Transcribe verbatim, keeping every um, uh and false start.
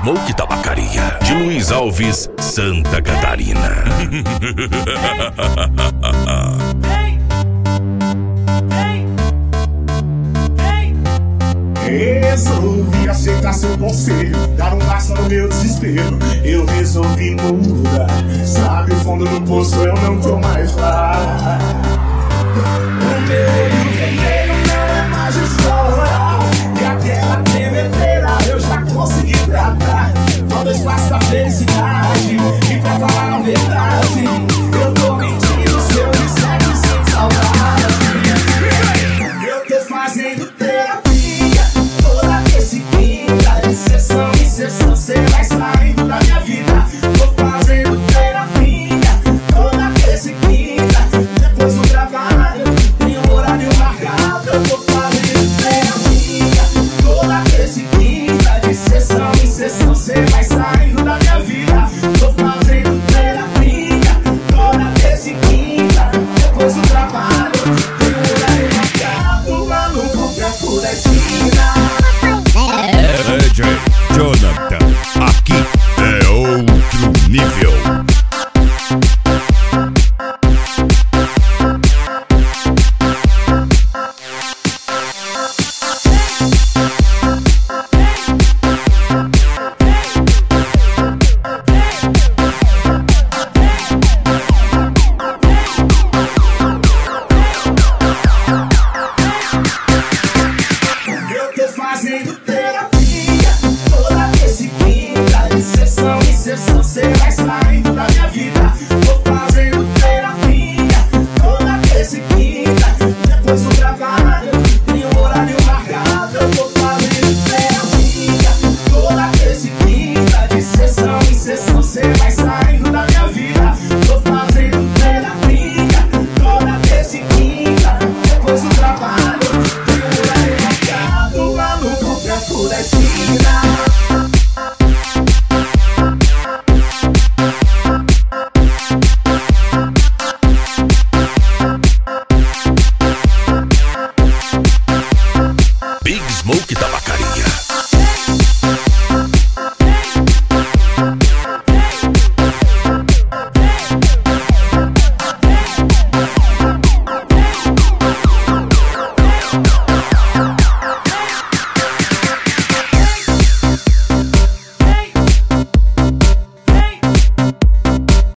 Smoke Tabacaria, de Luiz Alves, Santa Catarina. Resolvi aceitar seu conselho, dar um passo no meu desespero. Eu resolvi mudar. Sabe o fundo do poço, eu não tô mais lá. O meu olho vermelho não é mais o sol. E aquela tremedeira eu já consegui tratar. Todo espaço da felicidade. E pra falar a verdade, eu tô mentindo se eu me segue sem saudade. Eu tô fazendo terapia toda vez quinta, de sessão em sessão, cê vai saindo da minha vida. Tô fazendo terapia toda vez quinta, depois do trabalho, tem um horário marcado. Eu tô fazendo terapia toda vez quinta, de sessão em sessão, cê vai saindo da minha vida. Tô fazendo terapia toda vez quinta, depois do trabalho, tem um horário marcado. Maluco pra toda esquina. D J